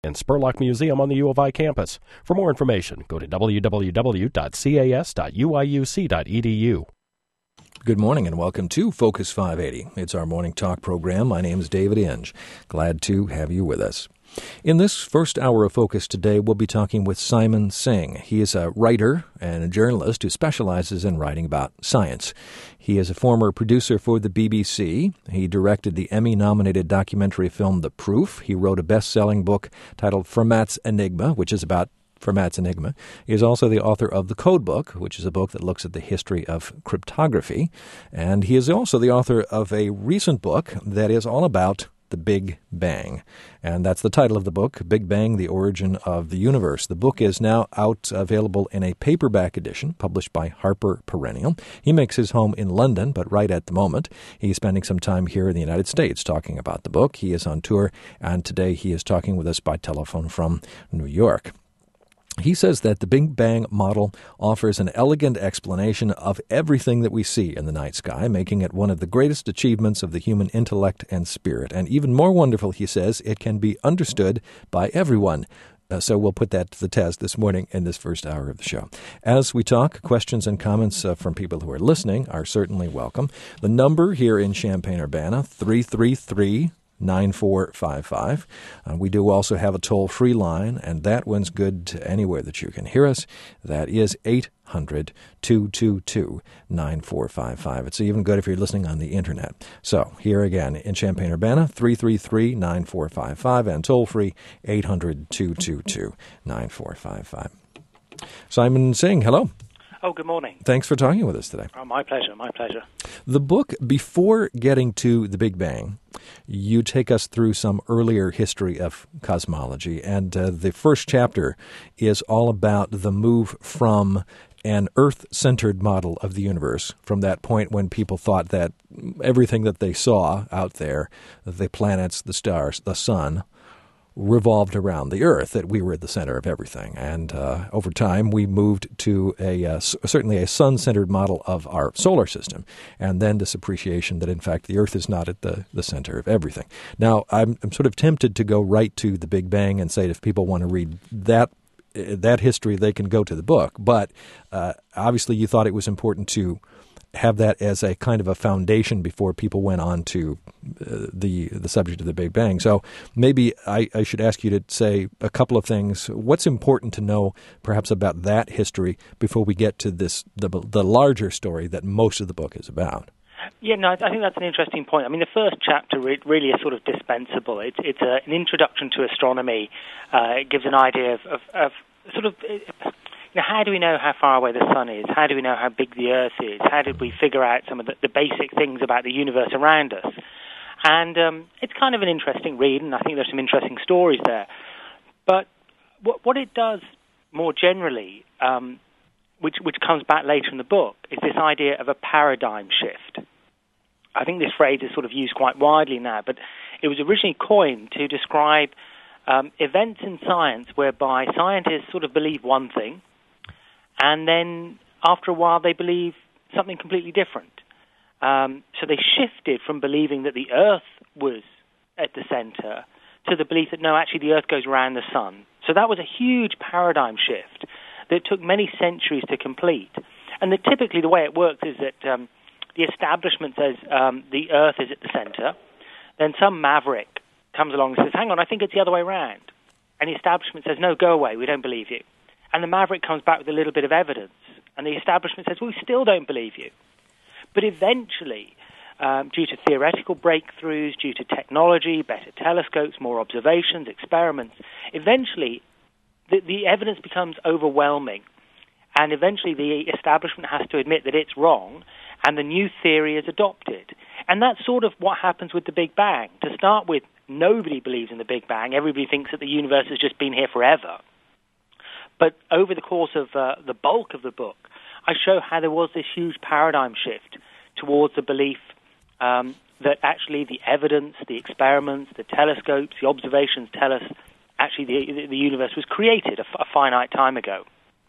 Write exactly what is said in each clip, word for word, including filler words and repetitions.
and Spurlock Museum on the U of I campus. For more information, go to w w w dot c a s dot u i u c dot e d u. Good morning and welcome to Focus five eighty. It's our morning talk program. My name is David Inge. Glad to have you with us. In this first hour of Focus today, we'll be talking with Simon Singh. He is a writer and a journalist who specializes in writing about science. He is a former producer for the B B C. He directed the Emmy-nominated documentary film The Proof. He wrote a best-selling book titled Fermat's Enigma, which is about Fermat's Enigma. He is also the author of The Code Book, which is a book that looks at the history of cryptography. And he is also the author of a recent book that is all about the Big Bang. And that's the title of the book, Big Bang, The Origin of the Universe. The book is now out, available in a paperback edition, published by Harper Perennial. He makes his home in London, but right at the moment, he's spending some time here in the United States talking about the book. He is on tour, and today he is talking with us by telephone from New York. He says that the Big Bang model offers an elegant explanation of everything that we see in the night sky, making it one of the greatest achievements of the human intellect and spirit. And even more wonderful, he says, it can be understood by everyone. Uh, so we'll put that to the test this morning in this first hour of the show. As we talk, questions and comments uh, from people who are listening are certainly welcome. The number here in Champaign-Urbana, three three three, nine four five five. Uh, we do also have a toll-free line, and that one's good anywhere that you can hear us. That is eight hundred, two two two, nine four five five. It's even good if you're listening on the Internet. So here again in Champaign-Urbana, three three three, nine four five five, and toll-free eight hundred, two two two, nine four five five. Simon Singh, hello. Oh, good morning. Thanks for talking with us today. Oh, my pleasure, my pleasure. The book, before getting to the Big Bang, you take us through some earlier history of cosmology, and uh, the first chapter is all about the move from an Earth-centered model of the universe, from that point when people thought that everything that they saw out there, the planets, the stars, the sun, revolved around the Earth, that we were at the center of everything. And uh, over time, we moved to a uh, certainly a sun-centered model of our solar system, and then this appreciation that, in fact, the Earth is not at the, the center of everything. Now, I'm, I'm sort of tempted to go right to the Big Bang and say if people want to read that that history, they can go to the book. But uh, obviously, you thought it was important to have that as a kind of a foundation before people went on to uh, the the subject of the Big Bang. So maybe I, I should ask you to say a couple of things. What's important to know perhaps about that history before we get to this the, the larger story that most of the book is about? Yeah, no, I think that's an interesting point. I mean, the first chapter really is sort of dispensable. It's, it's a, an introduction to astronomy. Uh, it gives an idea of, of, of sort of... Uh, Now, how do we know how far away the sun is? How do we know how big the Earth is? How did we figure out some of the, the basic things about the universe around us? And um, it's kind of an interesting read, and I think there's some interesting stories there. But what, what it does more generally, um, which, which comes back later in the book, is this idea of a paradigm shift. I think this phrase is sort of used quite widely now, but it was originally coined to describe um, events in science whereby scientists sort of believe one thing, and then after a while they believe something completely different. Um, so they shifted from believing that the Earth was at the center to the belief that, no, actually the Earth goes around the sun. So that was a huge paradigm shift that took many centuries to complete. And that typically the way it works is that um, the establishment says um, the Earth is at the center. Then some maverick comes along and says, hang on, I think it's the other way around. And the establishment says, no, go away, we don't believe you. And the maverick comes back with a little bit of evidence. And the establishment says, well, we still don't believe you. But eventually, um, due to theoretical breakthroughs, due to technology, better telescopes, more observations, experiments, eventually the, the evidence becomes overwhelming. And eventually the establishment has to admit that it's wrong, and the new theory is adopted. And that's sort of what happens with the Big Bang. To start with, nobody believes in the Big Bang. Everybody thinks that the universe has just been here forever. But over the course of uh, the bulk of the book, I show how there was this huge paradigm shift towards the belief um, that actually the evidence, the experiments, the telescopes, the observations tell us actually the, the universe was created a, a finite time ago.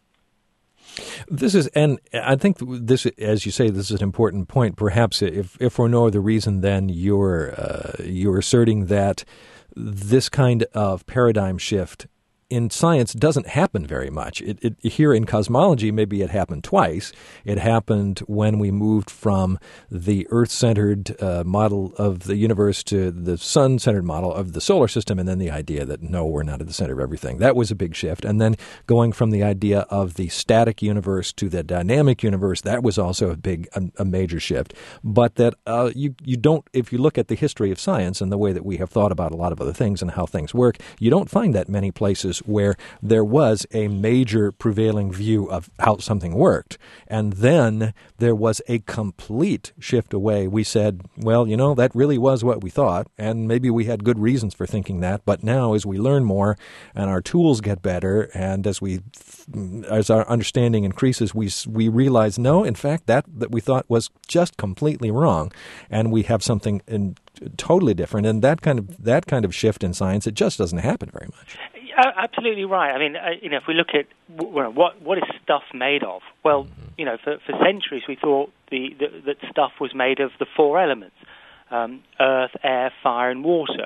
This is, and I think this, as you say, this is an important point. Perhaps, if if for no other reason than you're uh, you're asserting that this kind of paradigm shift in science doesn't happen very much. It, it, here in cosmology, maybe it happened twice. It happened when we moved from the Earth-centered uh, model of the universe to the sun-centered model of the solar system, and then the idea that, no, we're not at the center of everything. That was a big shift. And then going from the idea of the static universe to the dynamic universe, that was also a big, a, a major shift. But that uh, you, you don't, if you look at the history of science and the way that we have thought about a lot of other things and how things work, you don't find that many places where there was a major prevailing view of how something worked. And then there was a complete shift away. We said, well, you know, that really was what we thought, and maybe we had good reasons for thinking that. But now as we learn more and our tools get better, and as we as our understanding increases, we we realize, no, in fact, that, that we thought was just completely wrong, and we have something in, totally different. And that kind of that kind of shift in science, it just doesn't happen very much. Absolutely right. I mean, uh, you know, if we look at w- what what is stuff made of, well, you know, for, for centuries we thought the, the, that stuff was made of the four elements: um, earth, air, fire, and water.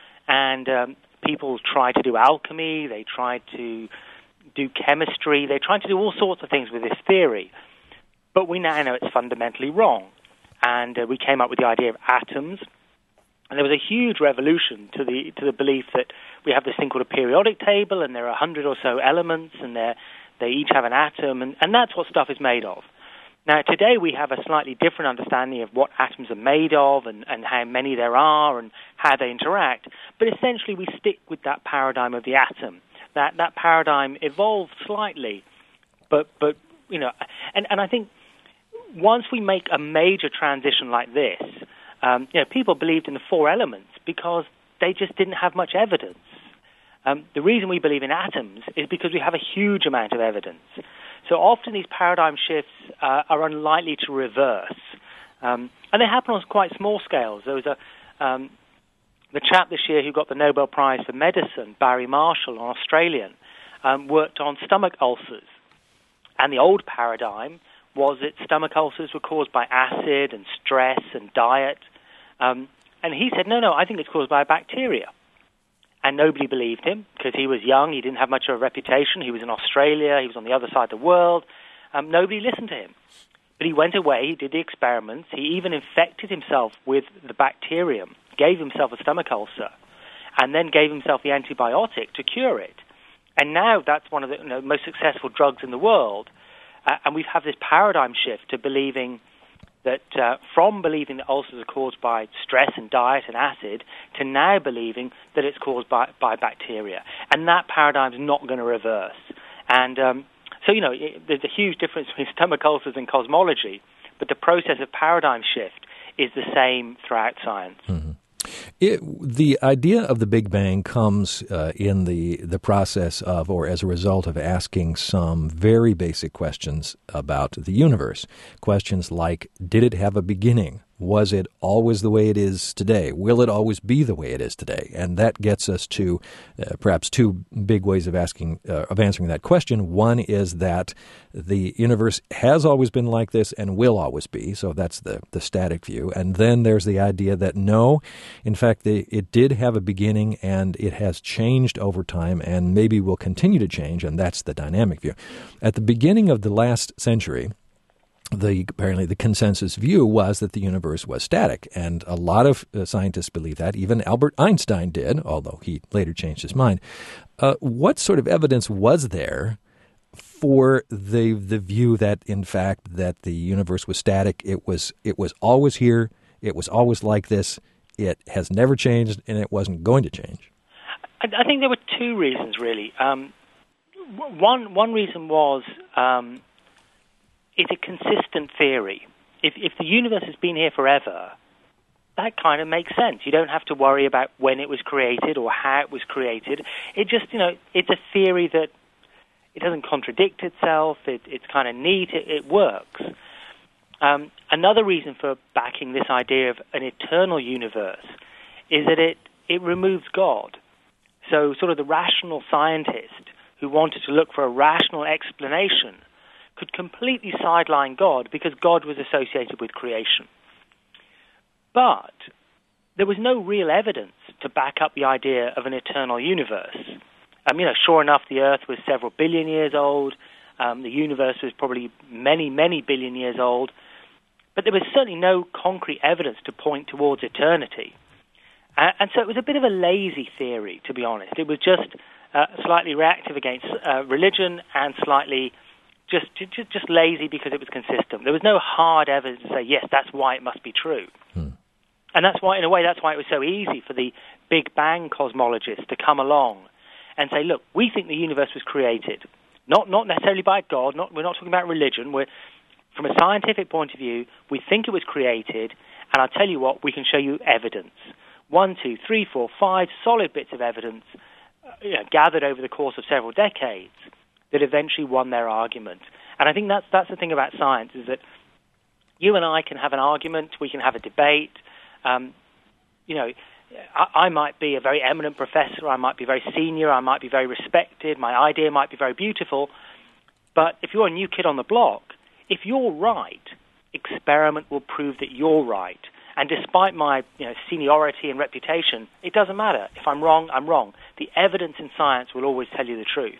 And um, people tried to do alchemy. They tried to do chemistry. They tried to do all sorts of things with this theory. But we now know it's fundamentally wrong. And uh, we came up with the idea of atoms. And there was a huge revolution to the to the belief that we have this thing called a periodic table, and there are a hundred or so elements, and they each have an atom, and, and that's what stuff is made of. Now, today we have a slightly different understanding of what atoms are made of, and, and how many there are, and how they interact. But essentially, we stick with that paradigm of the atom. That that paradigm evolved slightly, but but you know, and and I think once we make a major transition like this. Um, you know, people believed in the four elements because they just didn't have much evidence. Um, the reason we believe in atoms is because we have a huge amount of evidence. So often these paradigm shifts uh, are unlikely to reverse. Um, and they happen on quite small scales. There was a um, the chap this year who got the Nobel Prize for Medicine, Barry Marshall, an Australian, um, worked on stomach ulcers. And the old paradigm was that stomach ulcers were caused by acid and stress and diet. Um, and he said, no, no, I think it's caused by a bacteria. And nobody believed him because he was young, he didn't have much of a reputation, he was in Australia, he was on the other side of the world. Um, nobody listened to him. But he went away, he did the experiments, he even infected himself with the bacterium, gave himself a stomach ulcer, and then gave himself the antibiotic to cure it. And now that's one of the you know, most successful drugs in the world. Uh, and we've had this paradigm shift to believing that uh, from believing that ulcers are caused by stress and diet and acid to now believing that it's caused by, by bacteria. And that paradigm's not going to reverse. And um, so, you know, it, there's a huge difference between stomach ulcers and cosmology, but the process of paradigm shift is the same throughout science. Mm-hmm. It, the idea of the Big Bang comes uh, in the, the process of, or as a result of asking some very basic questions about the universe. Questions like, did it have a beginning? Was it always the way it is today? Will it always be the way it is today? And that gets us to uh, perhaps two big ways of asking, uh, of answering that question. One is that the universe has always been like this and will always be. So that's the, the static view. And then there's the idea that no, in fact, the, it did have a beginning and it has changed over time and maybe will continue to change. And that's the dynamic view. At the beginning of the last century, The apparently the consensus view was that the universe was static, and a lot of uh, scientists believe that. Even Albert Einstein did, although he later changed his mind. Uh, what sort of evidence was there for the the view that, in fact, that the universe was static? It was it was always here. It was always like this. It has never changed, and it wasn't going to change. I, I think there were two reasons, really. Um, one one reason was. Um, It's a consistent theory. If, if the universe has been here forever, that kind of makes sense. You don't have to worry about when it was created or how it was created. It just, you know, it's a theory that it doesn't contradict itself. It, it's kind of neat. It, it works. Um, another reason for backing this idea of an eternal universe is that it, it removes God. So sort of the rational scientist who wanted to look for a rational explanation could completely sideline God because God was associated with creation. But there was no real evidence to back up the idea of an eternal universe. Um, you know, sure enough, the Earth was several billion years old. Um, the universe was probably many, many billion years old. But there was certainly no concrete evidence to point towards eternity. Uh, and so it was a bit of a lazy theory, to be honest. It was just uh, slightly reactive against uh, religion and slightly just, just just lazy because it was consistent. There was no hard evidence to say, yes, that's why it must be true. Hmm. And that's why, in a way, that's why it was so easy for the Big Bang cosmologists to come along and say, look, we think the universe was created, not not necessarily by God. Not, we're not talking about religion. We're, from a scientific point of view, we think it was created, and I'll tell you what, we can show you evidence. One, two, three, four, five solid bits of evidence uh, you know, gathered over the course of several decades that eventually won their argument. And I think that's that's the thing about science, is that you and I can have an argument, we can have a debate. Um, you know, I, I might be a very eminent professor, I might be very senior, I might be very respected, my idea might be very beautiful, but if you're a new kid on the block, if you're right, experiment will prove that you're right. And despite my you know, seniority and reputation, it doesn't matter. If I'm wrong, I'm wrong. The evidence in science will always tell you the truth.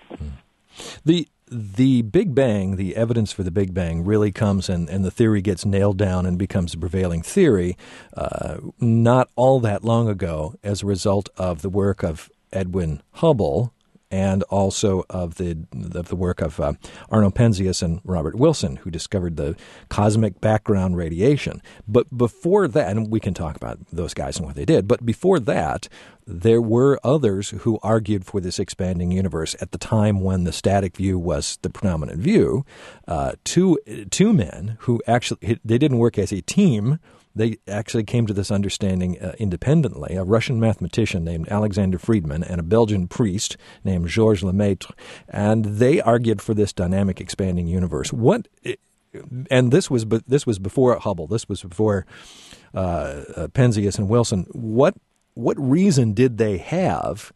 The the Big Bang, the evidence for the Big Bang really comes and, and the theory gets nailed down and becomes the prevailing theory uh, not all that long ago as a result of the work of Edwin Hubble and also of the of the work of uh, Arno Penzias and Robert Wilson, who discovered the cosmic background radiation. But before that, and we can talk about those guys and what they did, but before that, there were others who argued for this expanding universe at the time when the static view was the predominant view. Uh, two two men who actually, they didn't work as a team. They actually came to this understanding uh, independently, a Russian mathematician named Alexander Friedman and a Belgian priest named Georges Lemaitre, and they argued for this dynamic expanding universe. What, and this was this was before Hubble, this was before uh, uh, Penzias and Wilson. What what reason did they have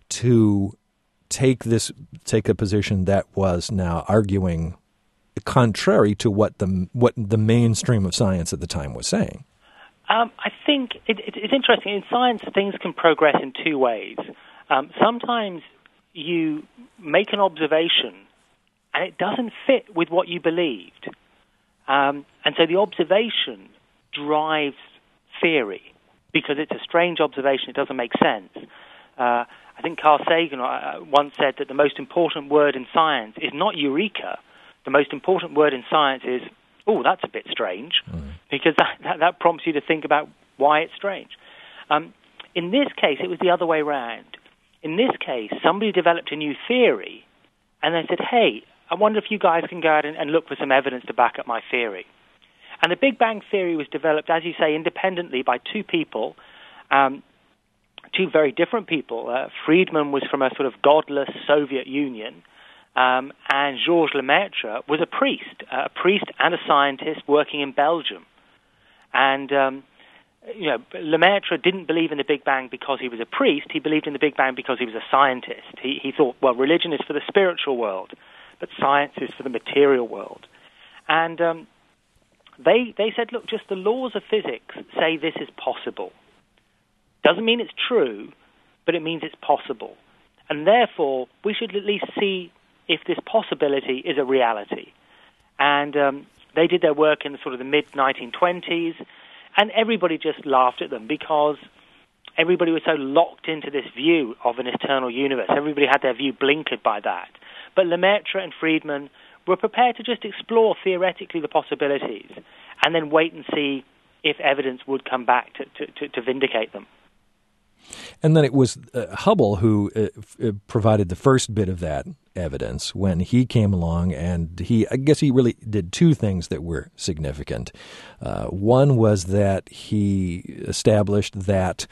to take this take a position that was now arguing contrary to what the what the mainstream of science at the time was saying? Um, I think it, it, it's interesting. In science, things can progress in two ways. Um, sometimes you make an observation and it doesn't fit with what you believed. Um, and so the observation drives theory because it's a strange observation. It doesn't make sense. Uh, I think Carl Sagan uh, once said that the most important word in science is not eureka. The most important word in science is, oh, that's a bit strange, mm. because that, that, that prompts you to think about why it's strange. Um, in this case, it was the other way around. In this case, somebody developed a new theory, and they said, hey, I wonder if you guys can go out and, and look for some evidence to back up my theory. And the Big Bang theory was developed, as you say, independently by two people, um, two very different people. Uh, Friedman was from a sort of godless Soviet Union, Um, and Georges Lemaitre was a priest, uh, a priest and a scientist working in Belgium. And, um, you know, Lemaitre didn't believe in the Big Bang because he was a priest. He believed in the Big Bang because he was a scientist. He, he thought, well, religion is for the spiritual world, but science is for the material world. And um, they, they said, look, just the laws of physics say this is possible. Doesn't mean it's true, but it means it's possible. And therefore, we should at least see if this possibility is a reality. And um, they did their work in the sort of the mid nineteen twenties, and everybody just laughed at them because everybody was so locked into this view of an eternal universe. Everybody had their view blinkered by that. But Lemaitre and Friedman were prepared to just explore theoretically the possibilities and then wait and see if evidence would come back to, to, to, to vindicate them. And then it was uh, Hubble who uh, f- uh, provided the first bit of that evidence when he came along, and he, I guess he really did two things that were significant. Uh, one was that he established that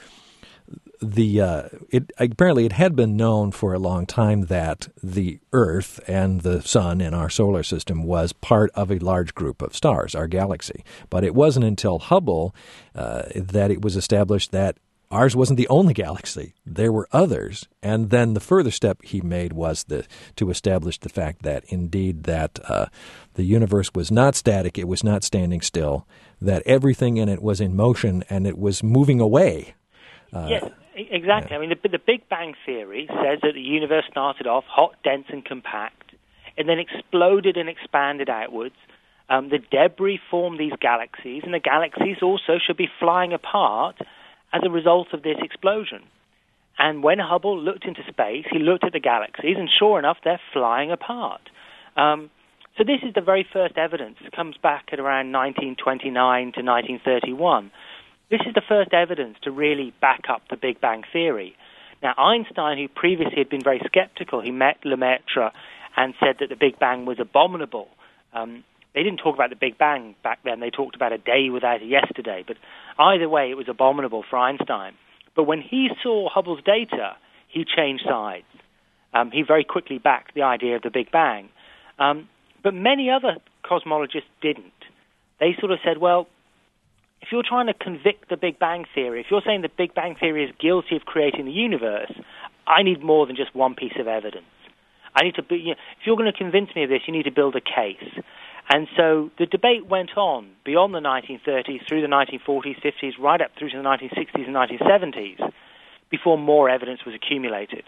the uh, it apparently it had been known for a long time that the Earth and the Sun in our solar system was part of a large group of stars, our galaxy. But it wasn't until Hubble uh, that it was established that ours wasn't the only galaxy. There were others. And then the further step he made was the, to establish the fact that, indeed, that uh, the universe was not static, it was not standing still, that everything in it was in motion, and it was moving away. Uh, yes, Exactly. Yeah. I mean, the, the Big Bang Theory says that the universe started off hot, dense, and compact, and then exploded and expanded outwards. Um, the debris formed these galaxies, and the galaxies also should be flying apart as a result of this explosion. And when Hubble looked into space, he looked at the galaxies, and sure enough, they're flying apart. Um, so this is the very first evidence. It comes back at around nineteen twenty-nine to nineteen thirty-one. This is the first evidence to really back up the Big Bang Theory. Now, Einstein, who previously had been very skeptical, he met Lemaitre and said that the Big Bang was abominable. Um, they didn't talk about the Big Bang back then. They talked about a day without a yesterday. But either way, it was abominable for Einstein. But when he saw Hubble's data, he changed sides. Um, he very quickly backed the idea of the Big Bang. Um, but many other cosmologists didn't. They sort of said, well, if you're trying to convict the Big Bang Theory, if you're saying the Big Bang Theory is guilty of creating the universe, I need more than just one piece of evidence. I need to be, you know, if you're going to convince me of this, you need to build a case. And so the debate went on beyond the nineteen thirties, through the nineteen forties, fifties, right up through to the nineteen sixties and nineteen seventies, before more evidence was accumulated.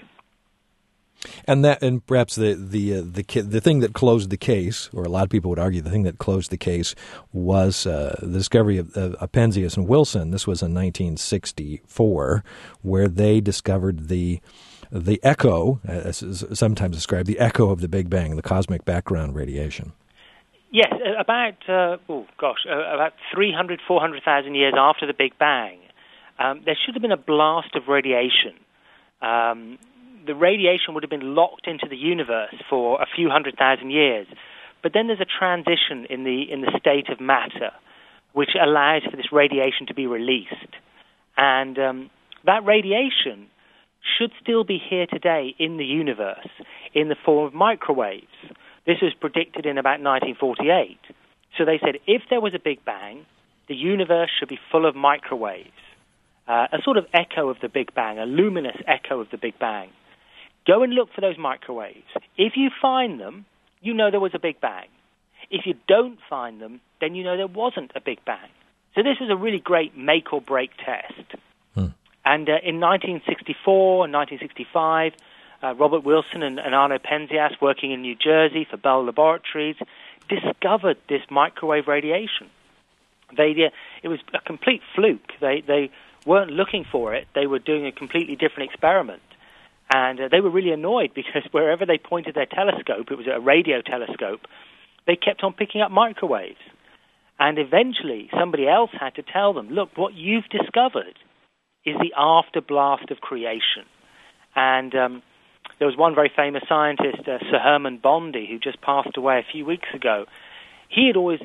And that, and perhaps the the uh, the the thing that closed the case, or a lot of people would argue, the thing that closed the case was uh, the discovery of, of, of Penzias and Wilson. This was in nineteen sixty-four, where they discovered the the echo, as is sometimes described, the echo of the Big Bang, the cosmic background radiation. Yes, about uh, oh gosh, uh, about three hundred, four hundred thousand years after the Big Bang, um, there should have been a blast of radiation. Um, the radiation would have been locked into the universe for a few hundred thousand years. But then there's a transition in the in the state of matter, which allows for this radiation to be released. And um, that radiation should still be here today in the universe in the form of microwaves. This was predicted in about nineteen forty-eight. So they said if there was a Big Bang, the universe should be full of microwaves, uh, a sort of echo of the Big Bang, a luminous echo of the Big Bang. Go and look for those microwaves. If you find them, you know there was a Big Bang. If you don't find them, then you know there wasn't a Big Bang. So this was a really great make-or-break test. Hmm. And uh, in nineteen sixty-four and nineteen sixty-five, uh, Robert Wilson and, and Arno Penzias, working in New Jersey for Bell Laboratories, discovered this microwave radiation. They, uh, it was a complete fluke. They, they weren't looking for it. They were doing a completely different experiment. And uh, they were really annoyed because wherever they pointed their telescope, it was a radio telescope, they kept on picking up microwaves. And eventually somebody else had to tell them, look, what you've discovered is the afterblast of creation. And um, there was one very famous scientist, uh, Sir Herman Bondi, who just passed away a few weeks ago. He had always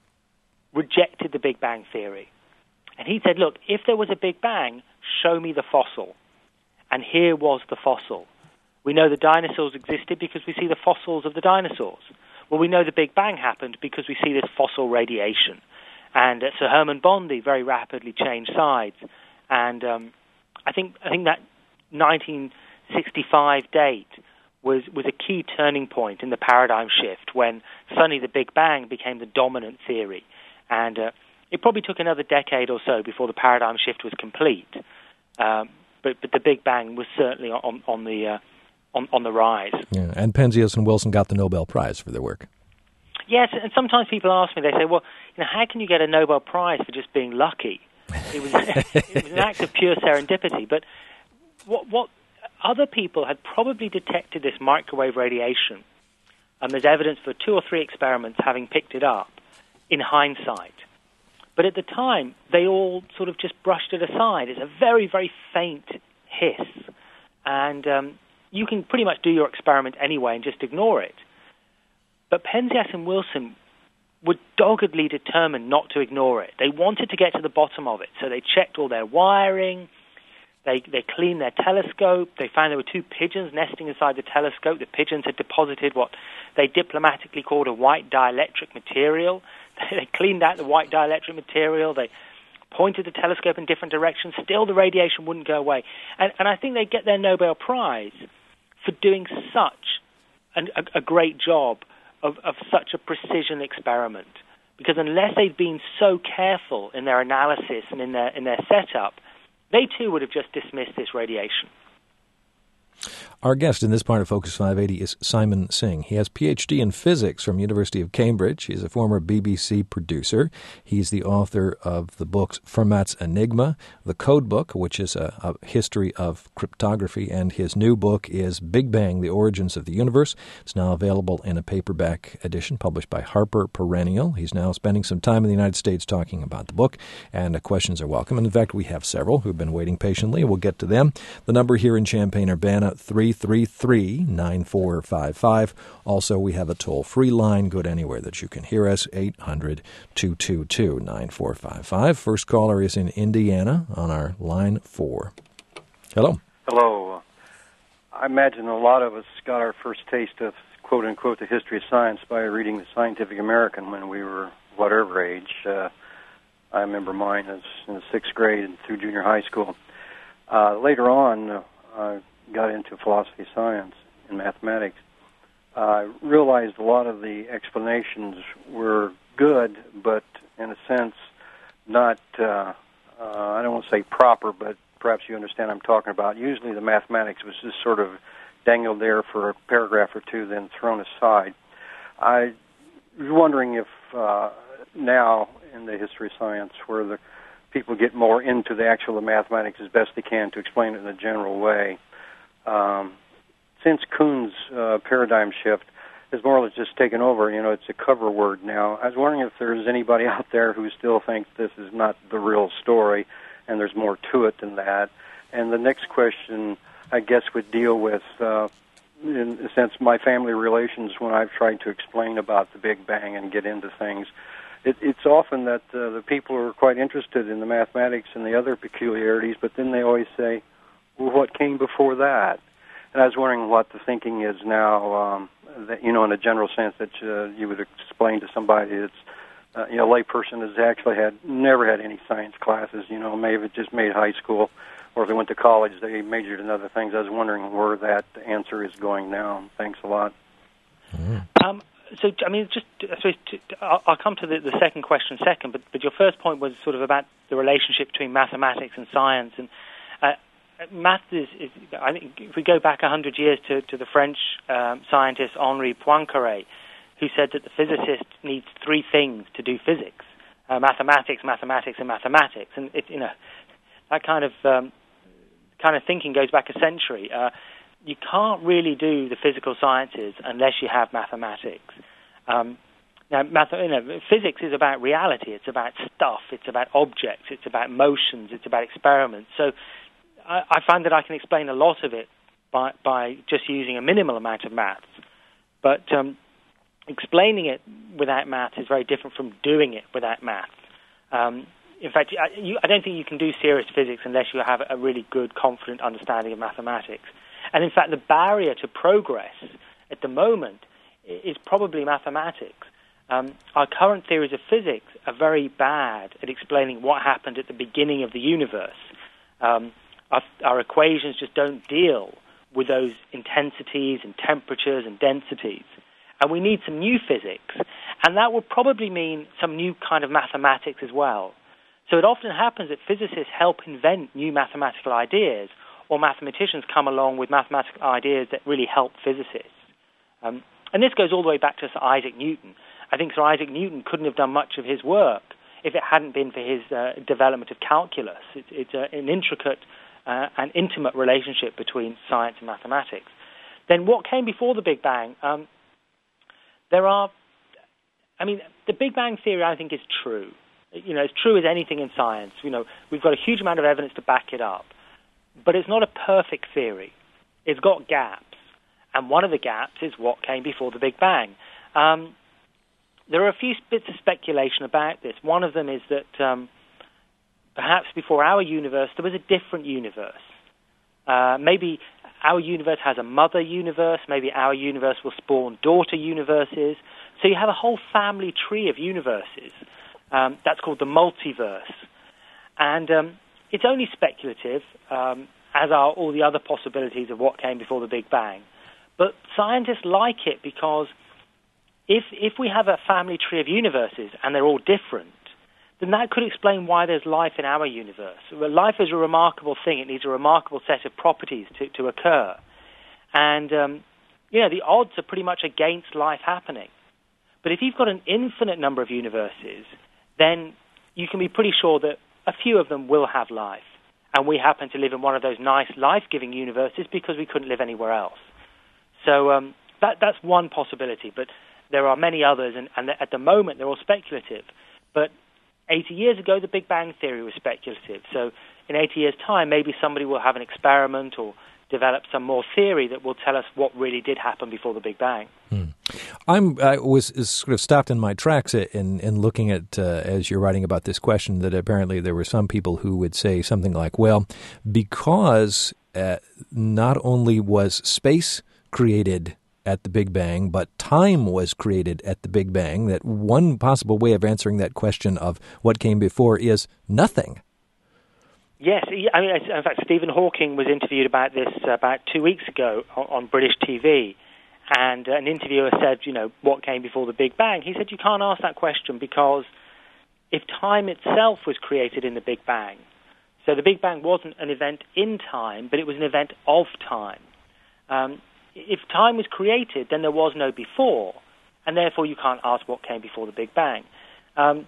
rejected the Big Bang Theory. And he said, look, if there was a Big Bang, show me the fossil. And here was the fossil. We know the dinosaurs existed because we see the fossils of the dinosaurs. Well, we know the Big Bang happened because we see this fossil radiation. And uh, Sir Herman Bondi very rapidly changed sides. And um, I think I think that nineteen sixty-five date was, was a key turning point in the paradigm shift when suddenly the Big Bang became the dominant theory. And uh, it probably took another decade or so before the paradigm shift was complete. Um, But, but the Big Bang was certainly on, on the uh, on, on the rise. Yeah, and Penzias and Wilson got the Nobel Prize for their work. Yes, and sometimes people ask me, they say, well, you know, how can you get a Nobel Prize for just being lucky? It was, it was an act of pure serendipity. But what, what other people had probably detected this microwave radiation, and there's evidence for two or three experiments having picked it up in hindsight. But at the time, they all sort of just brushed it aside. It's a very, very faint hiss. And um, you can pretty much do your experiment anyway and just ignore it. But Penzias and Wilson were doggedly determined not to ignore it. They wanted to get to the bottom of it. So they checked all their wiring. They, they cleaned their telescope. They found there were two pigeons nesting inside the telescope. The pigeons had deposited what they diplomatically called a white dielectric material. They cleaned out the white dielectric material. They pointed the telescope in different directions. Still, the radiation wouldn't go away. And, and I think they get their Nobel Prize for doing such an, a, a great job of, of such a precision experiment. Because unless they'd been so careful in their analysis and in their in their setup, they too would have just dismissed this radiation. Our guest in this part of Focus five eighty is Simon Singh. He has P H D in physics from University of Cambridge. He's a former B B C producer. He's the author of the books Fermat's Enigma, The Code Book, which is a, a history of cryptography, and his new book is Big Bang, The Origins of the Universe. It's now available in a paperback edition published by Harper Perennial. He's now spending some time in the United States talking about the book, and the questions are welcome. And in fact, we have several who've been waiting patiently. We'll get to them. The number here in Champaign-Urbana, three three three, nine four five five. Also, we have a toll-free line. Good anywhere that you can hear us, eight hundred, two two two, nine four five five. First caller is in Indiana on our line four. Hello. Hello. I imagine a lot of us got our first taste of, quote-unquote, the history of science by reading the Scientific American when we were whatever age. Uh, I remember mine as in the sixth grade and through junior high school. Uh, later on, uh, I got into philosophy of science and mathematics. I uh, realized a lot of the explanations were good, but in a sense, not, uh, uh, I don't want to say proper, but perhaps you understand what I'm talking about. Usually the mathematics was just sort of dangled there for a paragraph or two, then thrown aside. I was wondering if uh, now in the history of science, where the people get more into the actual mathematics as best they can to explain it in a general way, Um, since Kuhn's uh, paradigm shift has more or less just taken over, you know, it's a cover word now. I was wondering if there's anybody out there who still thinks this is not the real story and there's more to it than that. And the next question, I guess, would deal with, uh, in a sense, my family relations when I've tried to explain about the Big Bang and get into things. It, it's often that uh, the people are quite interested in the mathematics and the other peculiarities, but then they always say, well, what came before that? And I was wondering what the thinking is now, um, that, you know, in a general sense, that uh, you would explain to somebody that's, uh, you know, a layperson has actually had, never had any science classes, you know, maybe just made high school, or if they went to college, they majored in other things. I was wondering where that answer is going now. Thanks a lot. Mm-hmm. Um, so, I mean, just, so I'll, I'll come to the, the second question second, but, but your first point was sort of about the relationship between mathematics and science, and uh, math is, is, I think, if we go back a hundred years to, to the French um, scientist Henri Poincaré, who said that the physicist needs three things to do physics: uh, mathematics, mathematics, and mathematics. And it, you know, that kind of um, kind of thinking goes back a century. Uh, you can't really do the physical sciences unless you have mathematics. Um, now, math, you know, physics is about reality. It's about stuff. It's about objects. It's about motions. It's about experiments. So I find that I can explain a lot of it by, by just using a minimal amount of maths. But um, explaining it without maths is very different from doing it without maths. Um, in fact, I, you, I don't think you can do serious physics unless you have a really good, confident understanding of mathematics. And in fact, the barrier to progress at the moment is probably mathematics. Um, our current theories of physics are very bad at explaining what happened at the beginning of the universe. Um, Our, our equations just don't deal with those intensities and temperatures and densities. And we need some new physics. And that will probably mean some new kind of mathematics as well. So it often happens that physicists help invent new mathematical ideas, or mathematicians come along with mathematical ideas that really help physicists. Um, and this goes all the way back to Sir Isaac Newton. I think Sir Isaac Newton couldn't have done much of his work if it hadn't been for his uh, development of calculus. It's, it's uh, an intricate Uh, an intimate relationship between science and mathematics. Then what came before the Big Bang? Um, there are, I mean, the Big Bang theory, I think, is true. You know, it's true as anything in science. You know, we've got a huge amount of evidence to back it up. But it's not a perfect theory. It's got gaps. And one of the gaps is what came before the Big Bang. Um, there are a few bits of speculation about this. One of them is that um, perhaps before our universe, there was a different universe. Uh, maybe our universe has a mother universe. Maybe our universe will spawn daughter universes. So you have a whole family tree of universes. Um, that's called the multiverse. And um, it's only speculative, um, as are all the other possibilities of what came before the Big Bang. But scientists like it because if if we have a family tree of universes and they're all different, then that could explain why there's life in our universe. Life is a remarkable thing. It needs a remarkable set of properties to, to occur. And, um, you know, the odds are pretty much against life happening. But if you've got an infinite number of universes, then you can be pretty sure that a few of them will have life. And we happen to live in one of those nice life-giving universes because we couldn't live anywhere else. So um, that, that's one possibility. But there are many others, and, and at the moment they're all speculative. But eighty years ago, the Big Bang Theory was speculative. So in eighty years' time, maybe somebody will have an experiment or develop some more theory that will tell us what really did happen before the Big Bang. Hmm. I'm, I was sort of stopped in my tracks in, in looking at, uh, as you're writing about this question, that apparently there were some people who would say something like, well, because uh, not only was space created at the Big Bang, but time was created at the Big Bang, that one possible way of answering that question of what came before is nothing. Yes, I mean, in fact, Stephen Hawking was interviewed about this about two weeks ago on, on British T V, and an interviewer said, you know, what came before the Big Bang? He said, you can't ask that question because if time itself was created in the Big Bang, so the Big Bang wasn't an event in time, but it was an event of time. Um, if time was created, then there was no before, and therefore you can't ask what came before the Big Bang. Um,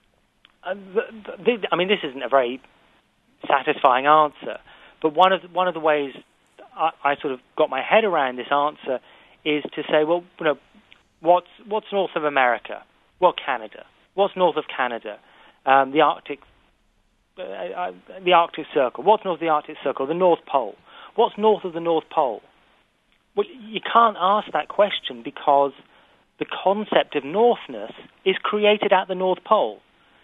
I mean, this isn't a very satisfying answer, but one of the, one of the ways I, I sort of got my head around this answer is to say, well, you know, what's what's north of America? Well, Canada. What's north of Canada? Um, the Arctic, uh, uh, the Arctic Circle. What's north of the Arctic Circle? The North Pole. What's north of the North Pole? Well, you can't ask that question because the concept of northness is created at the North Pole.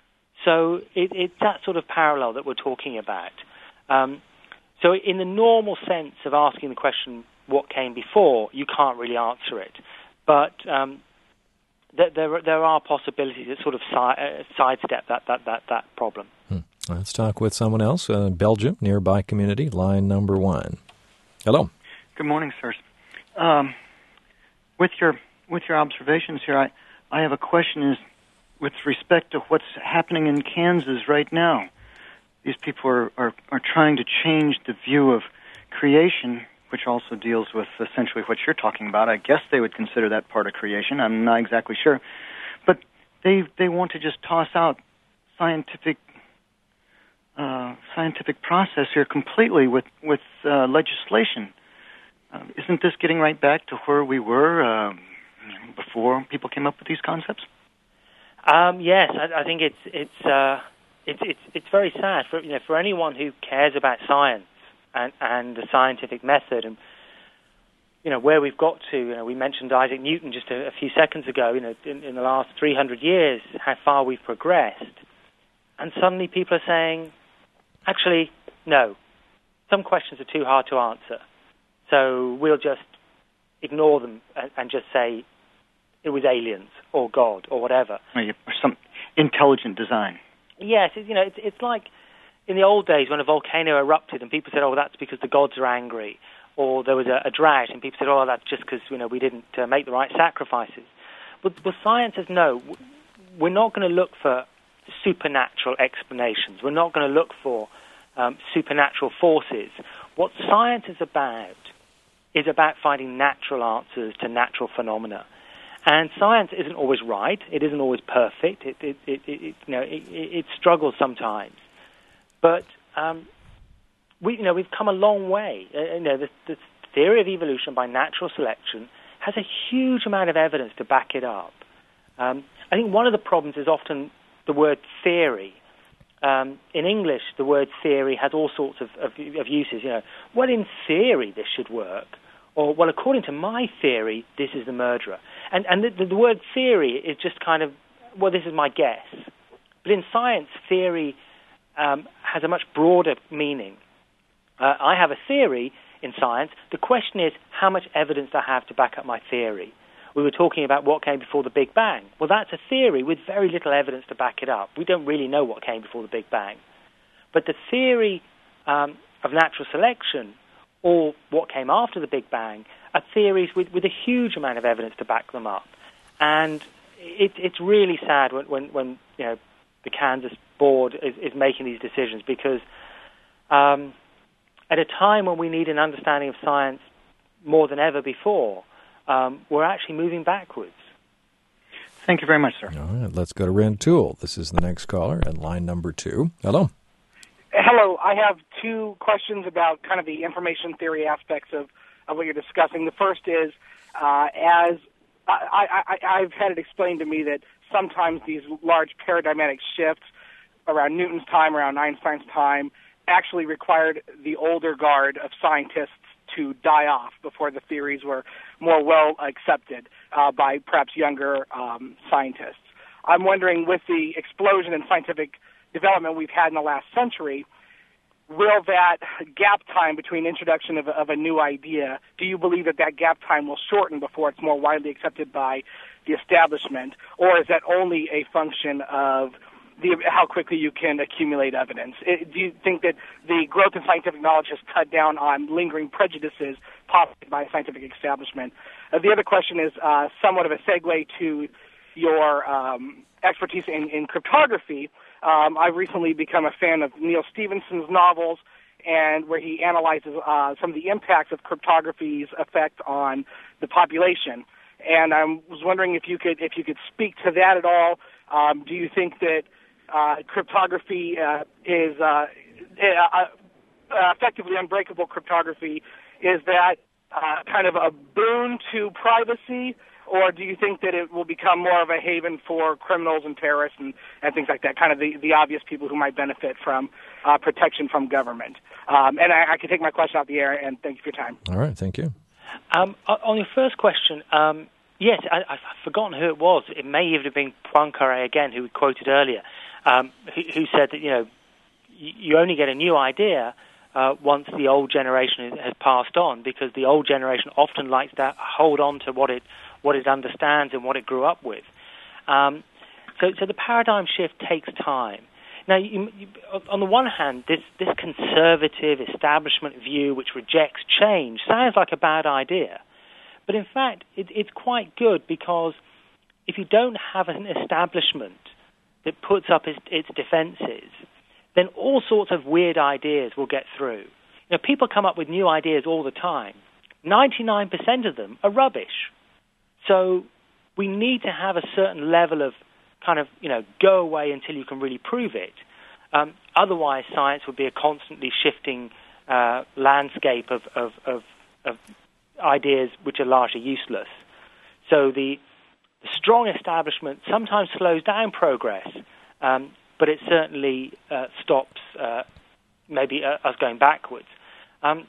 So it, it's that sort of parallel that we're talking about. Um, so in the normal sense of asking the question, what came before, you can't really answer it. But um, th- there, there are possibilities that sort of si- uh, sidestep that, that, that, that problem. Hmm. Let's talk with someone else. Uh, Belgium, nearby community, line number one. Hello. Good morning, sirs. Um, with your with your observations here, I, I have a question is with respect to what's happening in Kansas right now. These people are, are, are trying to change the view of creation, which also deals with essentially what you're talking about. I guess they would consider that part of creation. I'm not exactly sure. But they they want to just toss out scientific uh, scientific process here completely with, with uh, legislation. Uh, isn't this getting right back to where we were uh, before people came up with these concepts? Um, yes, I, I think it's it's uh, it's it's it's very sad for you know for anyone who cares about science and, and the scientific method and you know where we've got to. You know, we mentioned Isaac Newton just a, a few seconds ago. You know, in, in the last three hundred years, how far we've progressed, and suddenly people are saying, actually, no, some questions are too hard to answer. So we'll just ignore them and, and just say it was aliens or God or whatever. Or some intelligent design. Yes, it, you know, it's, it's like in the old days when a volcano erupted and people said, oh, that's because the gods are angry. Or there was a, a drought and people said, oh, that's just because, you know, we didn't uh, make the right sacrifices. But, but science says, no, we're not going to look for supernatural explanations. We're not going to look for um, supernatural forces. What science is about is about finding natural answers to natural phenomena. And science isn't always right. It isn't always perfect. It, it, it, it, you know, it, it struggles sometimes. But um, we, you know, we've come a long way. Uh, you know, the, the theory of evolution by natural selection has a huge amount of evidence to back it up. Um, I think one of the problems is often the word theory. Um, in English, the word theory has all sorts of, of, of uses. You know, well, in theory, this should work. Or, well, according to my theory, this is the murderer. And, and the, the word theory is just kind of, well, this is my guess. But in science, theory um, has a much broader meaning. Uh, I have a theory in science. The question is, how much evidence do I have to back up my theory? We were talking about what came before the Big Bang. Well, that's a theory with very little evidence to back it up. We don't really know what came before the Big Bang. But the theory um, of natural selection or what came after the Big Bang are theories with, with a huge amount of evidence to back them up. And it, it's really sad when, when, when you know the Kansas board is, is making these decisions, because um, at a time when we need an understanding of science more than ever before, um, we're actually moving backwards. Thank you very much, sir. All right, let's go to Rantoul. This is the next caller at line number two. Hello. Hello. I have two questions about kind of the information theory aspects of, of what you're discussing. The first is, uh, as I, I, I've had it explained to me that sometimes these large paradigmatic shifts around Newton's time, around Einstein's time, actually required the older guard of scientists to die off before the theories were more well accepted uh, by perhaps younger um, scientists. I'm wondering, with the explosion in scientific development we've had in the last century, will that gap time between introduction of, of a new idea, do you believe that that gap time will shorten before it's more widely accepted by the establishment, or is that only a function of the, how quickly you can accumulate evidence? It, do you think that the growth in scientific knowledge has cut down on lingering prejudices posited by a scientific establishment? Uh, the other question is uh, somewhat of a segue to your um, expertise in, in cryptography. Um, I've recently become a fan of Neil Stephenson's novels, and where he analyzes uh, some of the impacts of cryptography's effect on the population. And I was wondering if you could if you could speak to that at all. Um, do you think that uh, cryptography uh, is uh, uh, effectively unbreakable cryptography? Is that uh, kind of a boon to privacy? Or do you think that it will become more of a haven for criminals and terrorists and, and things like that, kind of the, the obvious people who might benefit from uh, protection from government? Um, and I, I can take my question off the air, and thank you for your time. All right, thank you. Um, on your first question, um, yes, I, I've forgotten who it was. It may even have been Poincaré again, who we quoted earlier, um, who, who said that, you know, you, you only get a new idea uh, once the old generation has passed on, because the old generation often likes to hold on to what it what it understands and what it grew up with. Um, so, so the paradigm shift takes time. Now, you, you, on the one hand, this, this conservative establishment view which rejects change sounds like a bad idea. But in fact, it, it's quite good, because if you don't have an establishment that puts up its, its defenses, then all sorts of weird ideas will get through. You know, people come up with new ideas all the time. ninety-nine percent of them are rubbish. So we need to have a certain level of kind of, you know, go away until you can really prove it. Um, otherwise, science would be a constantly shifting uh, landscape of, of, of, of ideas which are largely useless. So the, the strong establishment sometimes slows down progress, um, but it certainly uh, stops uh, maybe uh, us going backwards. Um,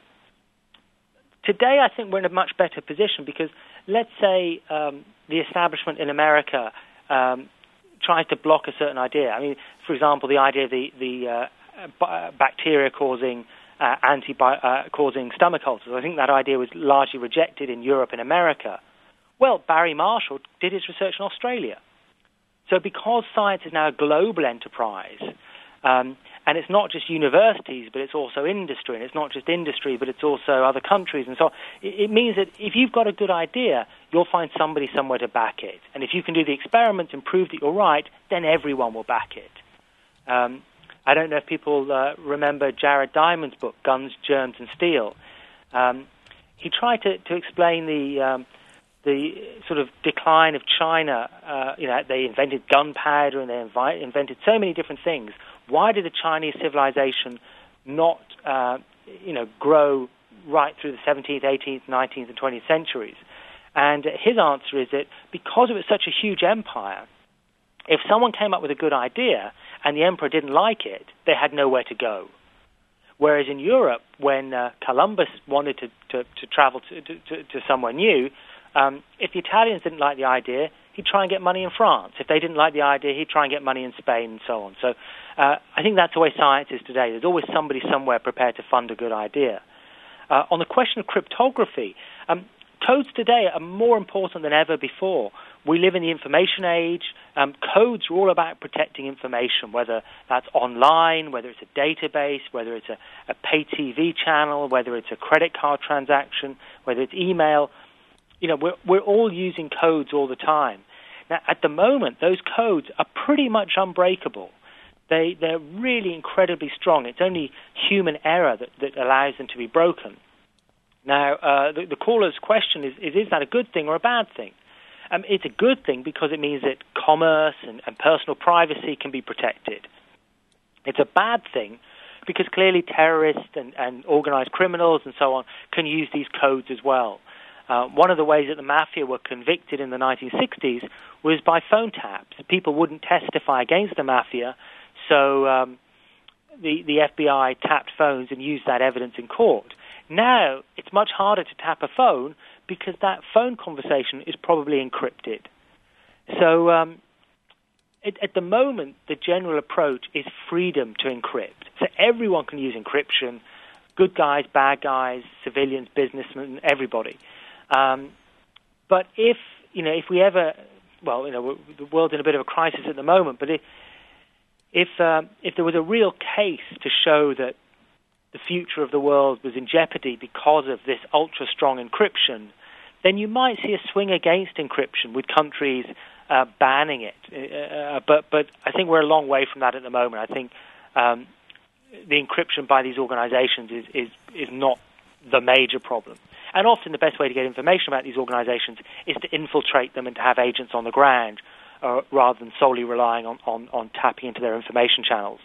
today, I think we're in a much better position, because let's say um, the establishment in America um, tries to block a certain idea. I mean, for example, the idea of the, the uh, b- bacteria causing uh, anti uh, causing stomach ulcers. I think that idea was largely rejected in Europe and America. Well, Barry Marshall did his research in Australia. So because science is now a global enterprise, um, and it's not just universities, but it's also industry, and it's not just industry, but it's also other countries, and so on. It, it means that if you've got a good idea, you'll find somebody somewhere to back it. And if you can do the experiment and prove that you're right, then everyone will back it. Um, I don't know if people uh, remember Jared Diamond's book, Guns, Germs, and Steel. Um, he tried to, to explain the um, the sort of decline of China. Uh, you know, they invented gunpowder, and they invi- invented so many different things. Why did the Chinese civilization not, uh, you know, grow right through the seventeenth, eighteenth, nineteenth, and twentieth centuries? And his answer is that because it was such a huge empire, if someone came up with a good idea and the emperor didn't like it, they had nowhere to go. Whereas in Europe, when uh, Columbus wanted to, to, to travel to, to, to somewhere new, um, if the Italians didn't like the idea, he'd try and get money in France. If they didn't like the idea, he'd try and get money in Spain, and so on. So uh, I think that's the way science is today. There's always somebody somewhere prepared to fund a good idea. Uh, on the question of cryptography, um, codes today are more important than ever before. We live in the information age. Um, codes are all about protecting information, whether that's online, whether it's a database, whether it's a, a pay T V channel, whether it's a credit card transaction, whether it's email. You know, we're, we're all using codes all the time. Now, at the moment, those codes are pretty much unbreakable. they, they're really incredibly strong. It's only human error that, that allows them to be broken. Now, uh, the, the caller's question is, is, is that a good thing or a bad thing? Um, it's a good thing because it means that commerce and, and personal privacy can be protected. It's a bad thing because clearly terrorists and, and organized criminals and so on can use these codes as well. Uh, one of the ways that the mafia were convicted in the nineteen sixties was by phone taps. People wouldn't testify against the mafia, so um, the, the F B I tapped phones and used that evidence in court. Now, it's much harder to tap a phone because that phone conversation is probably encrypted. So um, it, at the moment, the general approach is freedom to encrypt. So everyone can use encryption, good guys, bad guys, civilians, businessmen, everybody. Um, but if, you know, if we ever, well, you know, the world's in a bit of a crisis at the moment, but if, if, uh, if there was a real case to show that the future of the world was in jeopardy because of this ultra-strong encryption, then you might see a swing against encryption with countries uh, banning it. Uh, but but I think we're a long way from that at the moment. I think um, the encryption by these organizations is, is, is not the major problem. And often the best way to get information about these organizations is to infiltrate them and to have agents on the ground uh, rather than solely relying on, on, on tapping into their information channels.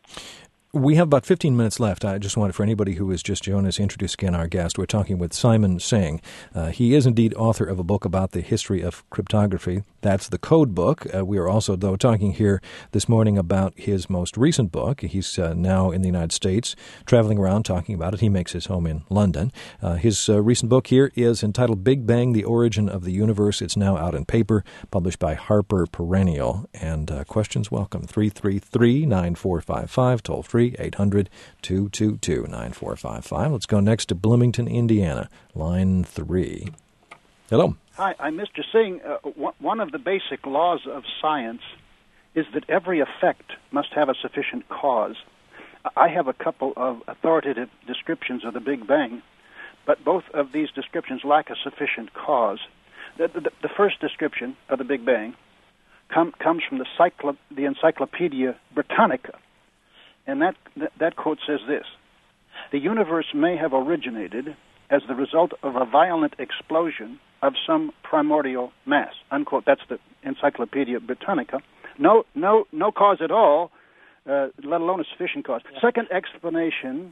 We have about fifteen minutes left. I just wanted, for anybody who has just joined us, introduce again our guest. We're talking with Simon Singh. Uh, he is indeed author of a book about the history of cryptography. That's the Code Book. Uh, we are also, though, talking here this morning about his most recent book. He's uh, now in the United States, traveling around talking about it. He makes his home in London. Uh, his uh, recent book here is entitled Big Bang, The Origin of the Universe. It's now out in paper, published by Harper Perennial. And uh, questions welcome. three three three, nine four five five, toll free. eight hundred, two two two, nine four five five. Let's go next to Bloomington, Indiana, line three. Hello. Hi, I'm Mister Singh. Uh, one of the basic laws of science is that every effect must have a sufficient cause. I have a couple of authoritative descriptions of the Big Bang, but both of these descriptions lack a sufficient cause. The, the, the first description of the Big Bang com, comes from the, cyclo, the Encyclopedia Britannica. And that, that that quote says this: "The universe may have originated as the result of a violent explosion of some primordial mass." Unquote. That's the Encyclopedia Britannica. No, no, no cause at all, uh, let alone a sufficient cause. Yeah. Second explanation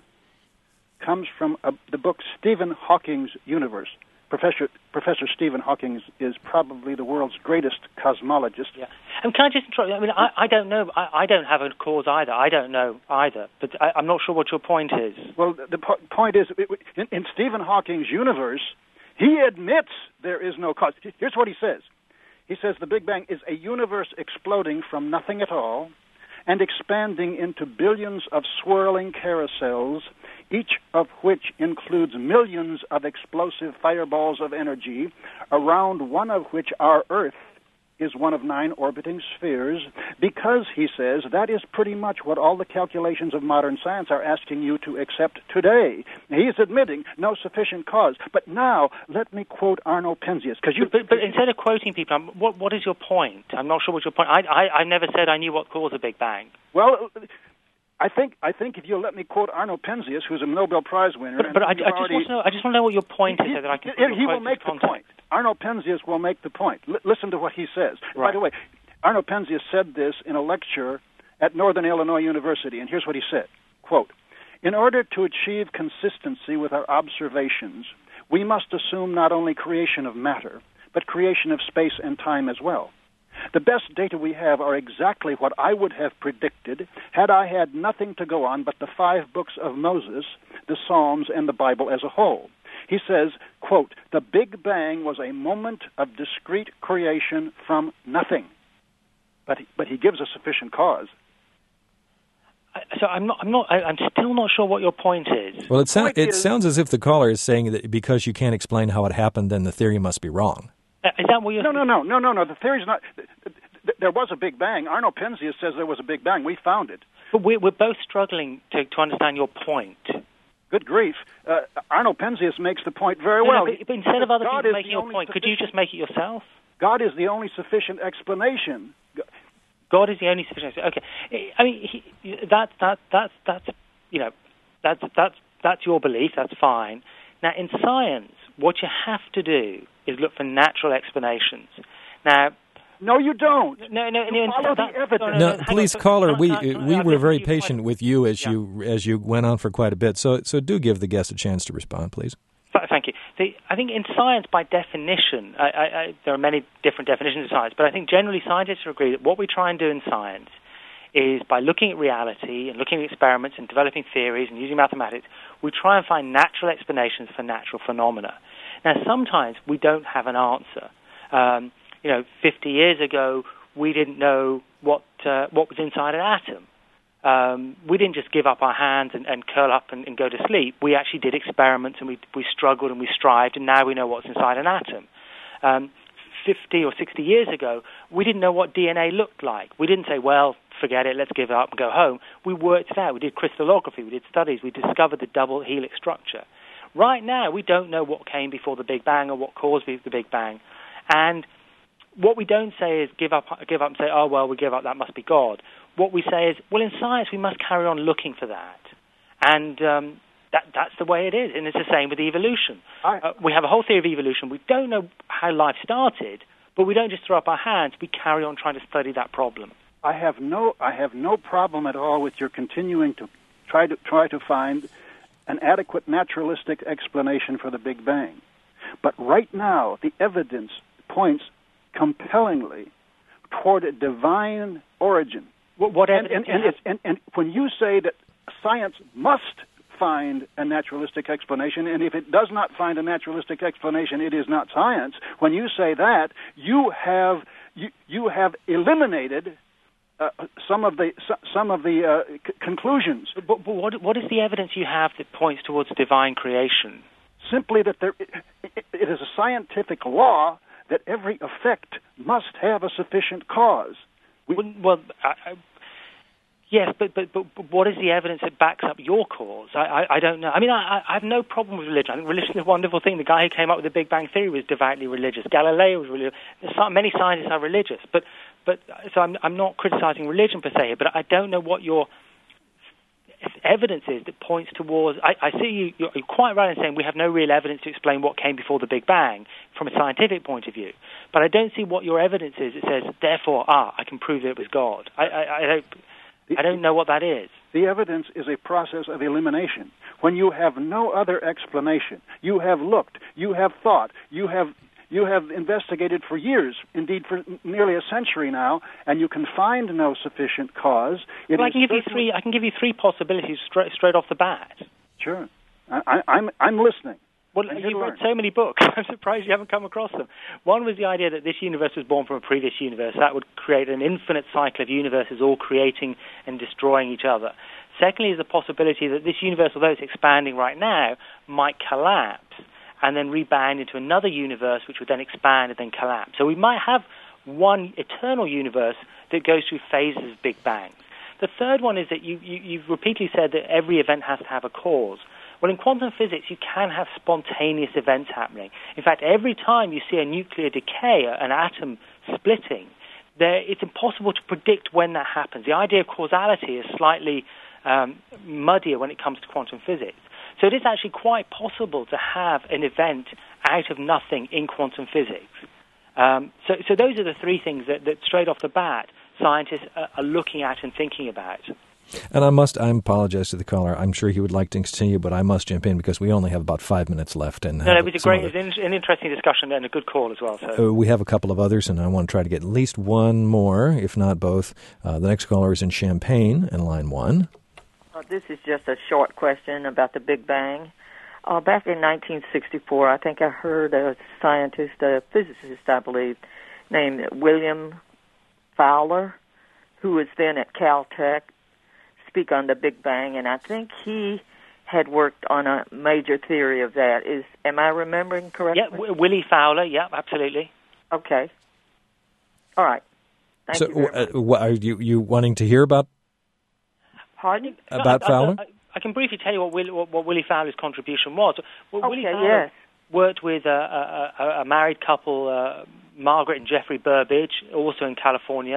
comes from uh, the book Stephen Hawking's Universe. Professor Professor Stephen Hawking is, is probably the world's greatest cosmologist. Yeah. And can I just interrupt? I mean, I, I don't know. I, I don't have a cause either. I don't know either. But I, I'm not sure what your point is. Well, the, the po- point is, in, in Stephen Hawking's universe, he admits there is no cause. Here's what he says. He says the Big Bang is a universe exploding from nothing at all and expanding into billions of swirling carousels, each of which includes millions of explosive fireballs of energy, around one of which our Earth is one of nine orbiting spheres, because, he says, that is pretty much what all the calculations of modern science are asking you to accept today. He's admitting no sufficient cause. But now, let me quote Arno Penzias. Cause you, but, but instead of quoting people, what, what is your point? I'm not sure what your point I, I, I never said I knew what caused the Big Bang. Well, I think I think if you'll let me quote Arno Penzias, who's a Nobel Prize winner. But, but I, I, just already, want to know, I just want to know what your point he, is so that I can he, he will make the context. point. Arno Penzias will make the point. L- listen to what he says. Right. By the way, Arno Penzias said this in a lecture at Northern Illinois University, and here's what he said, quote, "In order to achieve consistency with our observations, we must assume not only creation of matter, but creation of space and time as well. The best data we have are exactly what I would have predicted had I had nothing to go on but the five books of Moses, the Psalms, and the Bible as a whole." He says, quote, "The Big Bang was a moment of discrete creation from nothing." But he, but he gives a sufficient cause. So I'm not. I'm not. I'm still not sure what your point is. Well, it, so, it is, sounds as if the caller is saying that because you can't explain how it happened, then the theory must be wrong. Uh, is that what you're? No, no, no, no, no, no. The theory's not. There was a Big Bang. Arno Penzias says there was a Big Bang. We found it. But we're, we're both struggling to, to understand your point. Good grief. Uh, Arno Penzias makes the point very no, well. No, but, but instead of other God people making your point, sufficient. could you just make it yourself? God is the only sufficient explanation. God is the only sufficient. Okay, I mean he, that that that's that's you know that's that's that's your belief. That's fine. Now in science, what you have to do is look for natural explanations. Now. No, you don't. No, no, you no. Follow that, the evidence. No, no, please, on, caller. can I, We can I, can I, we I've were very you patient quite, with you as yeah. you as you went on for quite a bit. So so do give the guest a chance to respond, please. Thank you. The, I think in science, by definition, I, I, I, there are many different definitions of science, but I think generally scientists agree that what we try and do in science is by looking at reality and looking at experiments and developing theories and using mathematics, we try and find natural explanations for natural phenomena. Now, sometimes we don't have an answer. Um, you know, fifty years ago, we didn't know what uh, what was inside an atom. Um, we didn't just give up our hands and, and curl up and, and go to sleep. We actually did experiments and we we struggled and we strived, and now we know what's inside an atom. Um, fifty or sixty years ago, we didn't know what D N A looked like. We didn't say, well, forget it, let's give it up and go home. We worked it out. We did crystallography. We did studies. We discovered the double helix structure. Right now, we don't know what came before the Big Bang or what caused the Big Bang. And what we don't say is give up, give up and say, oh, well, we give up, that must be God. What we say is, well, in science, we must carry on looking for that. And um, that, that's the way it is. And it's the same with evolution. I, uh, we have a whole theory of evolution. We don't know how life started, but we don't just throw up our hands. We carry on trying to study that problem. I have no, I have no problem at all with your continuing to try to try to find an adequate naturalistic explanation for the Big Bang. But right now, the evidence points compellingly toward a divine origin. What, what and, evidence? And, and, it's, and, and when you say that science must find a naturalistic explanation, and if it does not find a naturalistic explanation, it is not science. When you say that, you have you, you have eliminated uh, some of the some of the uh, c- conclusions. But, but what what is the evidence you have that points towards divine creation? Simply that there, it, it is a scientific law that every effect must have a sufficient cause. We, well, well I, I, yes, but, but but but what is the evidence that backs up your cause? I I, I don't know. I mean, I, I have no problem with religion. I think religion is a wonderful thing. The guy who came up with the Big Bang Theory was devoutly religious. Galileo was religious. Many scientists are religious, but but so I'm I'm not criticizing religion per se here, but I don't know what your evidence is that points towards. I, I see you. You're quite right in saying we have no real evidence to explain what came before the Big Bang from a scientific point of view. But I don't see what your evidence is. It says, therefore, ah, I can prove that it was God. I, I, I don't. I don't know what that is. The evidence is a process of elimination. When you have no other explanation, you have looked, you have thought, you have. You have investigated for years, indeed for nearly a century now, and you can find no sufficient cause. It well, I can give you three. I can give you three possibilities straight, straight off the bat. Sure, I, I, I'm I'm listening. Well, you've read so many books. I'm surprised you haven't come across them. One was the idea that this universe was born from a previous universe. That would create an infinite cycle of universes all creating and destroying each other. Secondly, is the possibility that this universe, although it's expanding right now, might collapse and then rebound into another universe, which would then expand and then collapse. So we might have one eternal universe that goes through phases of Big Bangs. The third one is that you, you, you've repeatedly said that every event has to have a cause. Well, in quantum physics, you can have spontaneous events happening. In fact, every time you see a nuclear decay, an atom splitting, there, it's impossible to predict when that happens. The idea of causality is slightly um, muddier when it comes to quantum physics. So it is actually quite possible to have an event out of nothing in quantum physics. Um, so, so those are the three things that, that straight off the bat, scientists are, are looking at and thinking about. And I must, I apologize to the caller. I'm sure he would like to continue, but I must jump in because we only have about five minutes left. And no, it was a great, it was an interesting discussion and a good call as well. So. Uh, we have a couple of others, and I want to try to get at least one more, if not both. Uh, the next caller is in Champaign, in line one. Uh, this is just a short question about the Big Bang. Uh, back in nineteen sixty-four, I think I heard a scientist, a physicist, I believe, named William Fowler, who was then at Caltech, speak on the Big Bang, and I think he had worked on a major theory of that. Is am I remembering correctly? Yeah, w- Willie Fowler. Yeah, absolutely. Okay. All right. Thank so, you very uh, much. what, are you you wanting to hear about? Pardon? About no, I, Fowler? I, I, I can briefly tell you what, Will, what, what Willie Fowler's contribution was. Well, okay, Willie Fowler yes. worked with a, a, a married couple, uh, Margaret and Jeffrey Burbidge, also in California.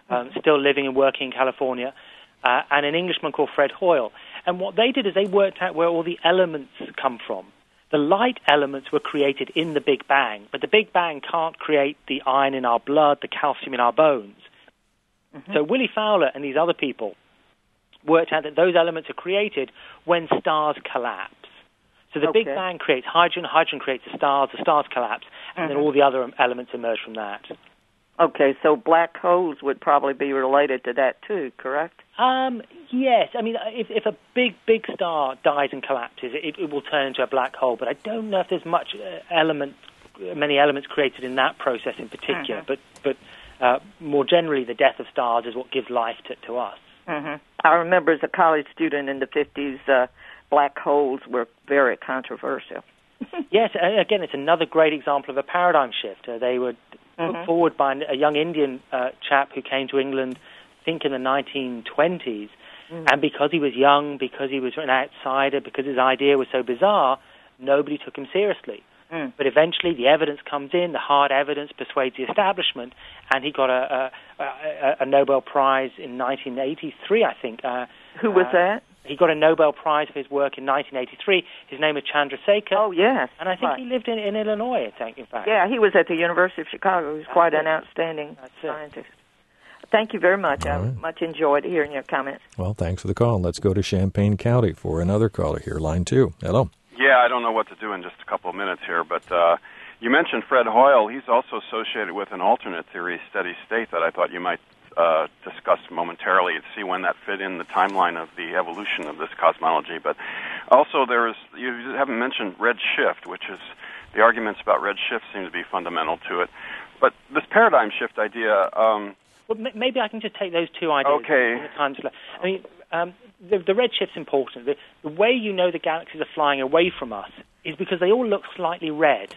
um, still living and working in California, uh, and an Englishman called Fred Hoyle. And what they did is they worked out where all the elements come from. The light elements were created in the Big Bang, but the Big Bang can't create the iron in our blood, the calcium in our bones. Mm-hmm. So Willie Fowler and these other people worked out that those elements are created when stars collapse. So the Okay. Big Bang creates hydrogen, hydrogen creates the stars, the stars collapse, and Mm-hmm. then all the other elements emerge from that. Okay, so black holes would probably be related to that too, correct? Um, yes, I mean, if, if a big, big star dies and collapses, it, it will turn into a black hole. But I don't know if there's much uh, element, many elements created in that process in particular. Mm-hmm. But, but uh, more generally, the death of stars is what gives life to, to us. Mm-hmm. I remember as a college student in the fifties, uh, black holes were very controversial. Yes, and again, it's another great example of a paradigm shift. Uh, they were Mm-hmm. put forward by a young Indian uh, chap who came to England, I think in the nineteen twenties, mm-hmm. and because he was young, because he was an outsider, because his idea was so bizarre, nobody took him seriously. Mm. But eventually the evidence comes in, the hard evidence persuades the establishment, and he got a, a, a, a Nobel Prize in nineteen eighty-three, I think. Uh, Who was uh, that? He got a Nobel Prize for his work in nineteen eighty-three. His name is Chandrasekhar. Oh, yes. And I think right. he lived in, in Illinois, I think, in fact. Yeah, he was at the University of Chicago. He was That's quite it. an outstanding That's scientist. It. Thank you very much. All I right. much enjoyed hearing your comments. Well, thanks for the call. Let's go to Champaign County for another caller here. Line two. Hello. Yeah, I don't know what to do in just a couple of minutes here, but uh, you mentioned Fred Hoyle. He's also associated with an alternate theory, steady state, that I thought you might uh, discuss momentarily and see when that fit in the timeline of the evolution of this cosmology. But also there is, you haven't mentioned red shift, which is, the arguments about red shift seem to be fundamental to it. But this paradigm shift idea... Um, well, m- maybe I can just take those two ideas. Okay. In the time to, I mean, um, the, the red shift's important. The, the way you know the galaxies are flying away from us is because they all look slightly red.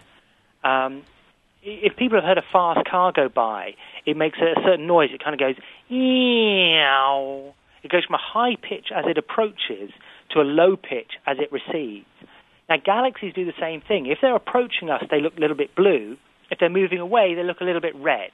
Um, if people have heard a fast car go by, it makes a, a certain noise. It kind of goes, eow. It goes from a high pitch as it approaches to a low pitch as it recedes. Now, galaxies do the same thing. If they're approaching us, they look a little bit blue. If they're moving away, they look a little bit red.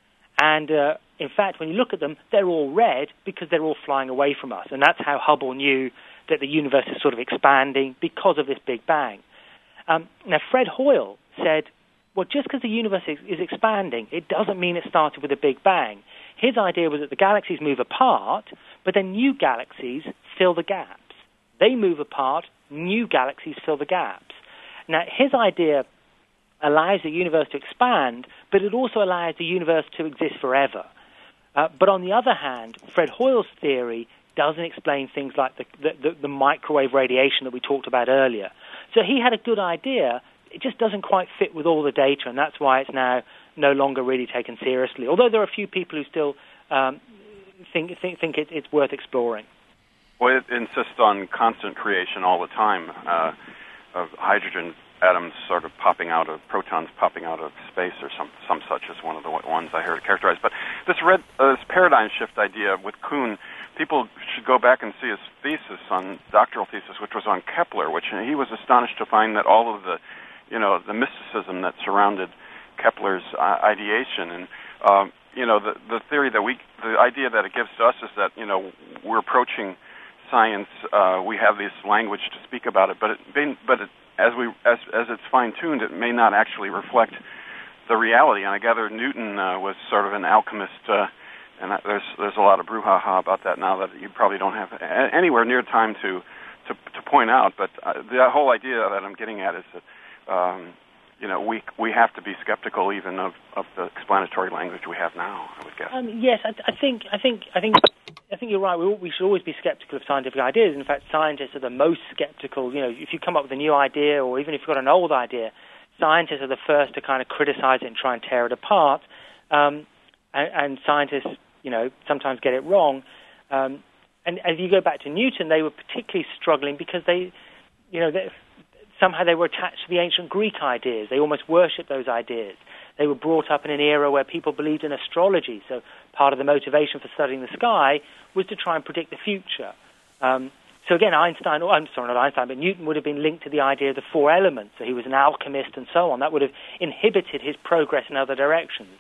And, uh, in fact, when you look at them, they're all red because they're all flying away from us. And that's how Hubble knew that the universe is sort of expanding because of this Big Bang. Um, now, Fred Hoyle said, well, just because the universe is, is expanding, it doesn't mean it started with a Big Bang. His idea was that the galaxies move apart, but then new galaxies fill the gaps. They move apart, new galaxies fill the gaps. Now, his idea allows the universe to expand, but it also allows the universe to exist forever. Uh, but on the other hand, Fred Hoyle's theory doesn't explain things like the, the, the microwave radiation that we talked about earlier. So he had a good idea. It just doesn't quite fit with all the data, and that's why it's now no longer really taken seriously. Although there are a few people who still um, think think, think it, it's worth exploring. Well, it insists on constant creation all the time uh, of hydrogen atoms sort of popping out of, protons popping out of space or some some such is one of the ones I heard characterized. But this red, uh, this paradigm shift idea with Kuhn, people should go back and see his thesis on, doctoral thesis, which was on Kepler, which he was astonished to find that all of the, you know, the mysticism that surrounded Kepler's uh, ideation and, um, you know, the the theory that we, the idea that it gives to us is that, you know, we're approaching science, uh, we have this language to speak about it, but it, but it, as we as as it's fine-tuned, it may not actually reflect the reality. And I gather Newton uh, was sort of an alchemist, uh, and that, there's there's a lot of brouhaha about that now that you probably don't have a- anywhere near time to to, to point out. But uh, the whole idea that I'm getting at is that um, you know we we have to be skeptical even of, of the explanatory language we have now, I would guess. Um, yes, I, I think I think I think. I think you're right. We, we should always be skeptical of scientific ideas. In fact, scientists are the most skeptical. You know, if you come up with a new idea, or even if you've got an old idea, scientists are the first to kind of criticize it and try and tear it apart. Um, and, and scientists, you know, sometimes get it wrong. Um, and as you go back to Newton, they were particularly struggling because they, you know, they, somehow they were attached to the ancient Greek ideas. They almost worshipped those ideas. They were brought up in an era where people believed in astrology, so part of the motivation for studying the sky was to try and predict the future. Um, so again, Einstein, or I'm sorry, not Einstein, but Newton would have been linked to the idea of the four elements, so he was an alchemist and so on. That would have inhibited his progress in other directions.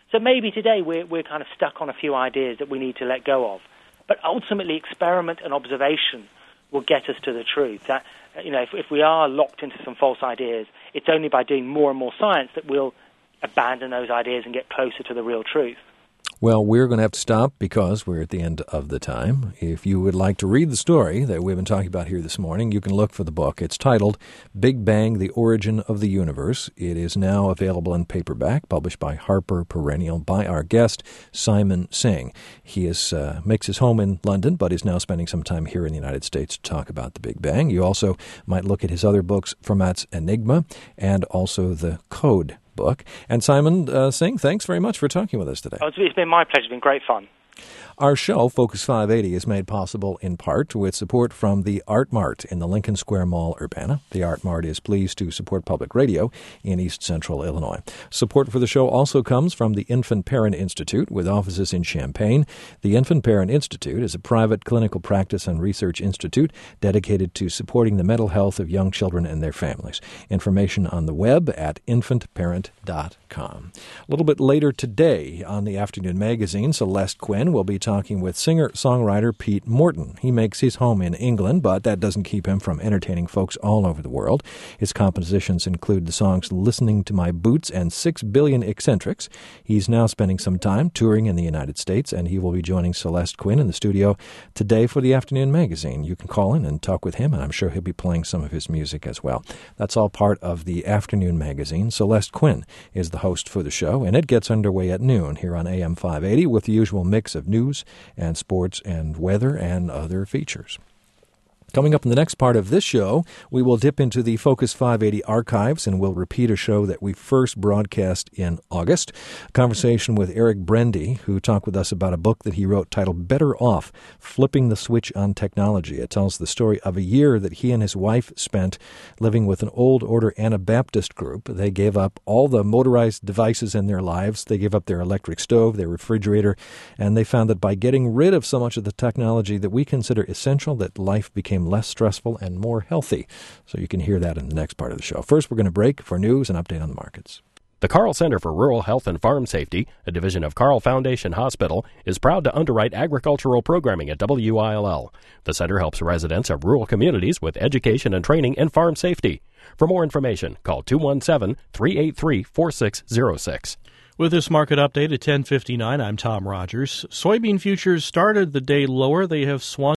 So maybe today we're, we're kind of stuck on a few ideas that we need to let go of. But ultimately, experiment and observation will get us to the truth. That, you know, if, if we are locked into some false ideas, it's only by doing more and more science that we'll abandon those ideas and get closer to the real truth. Well, we're going to have to stop because we're at the end of the time. If you would like to read the story that we've been talking about here this morning, you can look for the book. It's titled Big Bang, The Origin of the Universe. It is now available in paperback, published by Harper Perennial, by our guest, Simon Singh. He is, uh, makes his home in London, but is now spending some time here in the United States to talk about the Big Bang. You also might look at his other books, Fermat's Enigma, and also The Code book. And Simon uh, Singh, thanks very much for talking with us today. Oh, it's been my pleasure. It's been great fun. Our show, Focus five eighty, is made possible in part with support from the Art Mart in the Lincoln Square Mall, Urbana. The Art Mart is pleased to support public radio in East Central Illinois. Support for the show also comes from the Infant Parent Institute with offices in Champaign. The Infant Parent Institute is a private clinical practice and research institute dedicated to supporting the mental health of young children and their families. Information on the web at infant parent dot com. A little bit later today on the Afternoon Magazine, Celeste Quinn will be talking with singer-songwriter Pete Morton. He makes his home in England, but that doesn't keep him from entertaining folks all over the world. His compositions include the songs Listening to My Boots and Six Billion Eccentrics. He's now spending some time touring in the United States, and he will be joining Celeste Quinn in the studio today for the Afternoon Magazine. You can call in and talk with him, and I'm sure he'll be playing some of his music as well. That's all part of the Afternoon Magazine. Celeste Quinn is the host for the show, and it gets underway at noon here on A M five eighty with the usual mix of news and sports and weather and other features. Coming up in the next part of this show, we will dip into the Focus five eighty archives and we'll repeat a show that we first broadcast in August. A conversation with Eric Brendy, who talked with us about a book that he wrote titled Better Off, Flipping the Switch on Technology. It tells the story of a year that he and his wife spent living with an old order Anabaptist group. They gave up all the motorized devices in their lives. They gave up their electric stove, their refrigerator, and they found that by getting rid of so much of the technology that we consider essential, that life became less stressful and more healthy. So you can hear that in the next part of the show. First, we're going to break for news and update on the markets. The Carl Center for Rural Health and Farm Safety, a division of Carl Foundation Hospital, is proud to underwrite agricultural programming at W I L L. The center helps residents of rural communities with education and training in farm safety. For more information, call two one seven, three eight three, four six zero six. With this market update at ten fifty-nine, I'm Tom Rogers. Soybean futures started the day lower. They have swung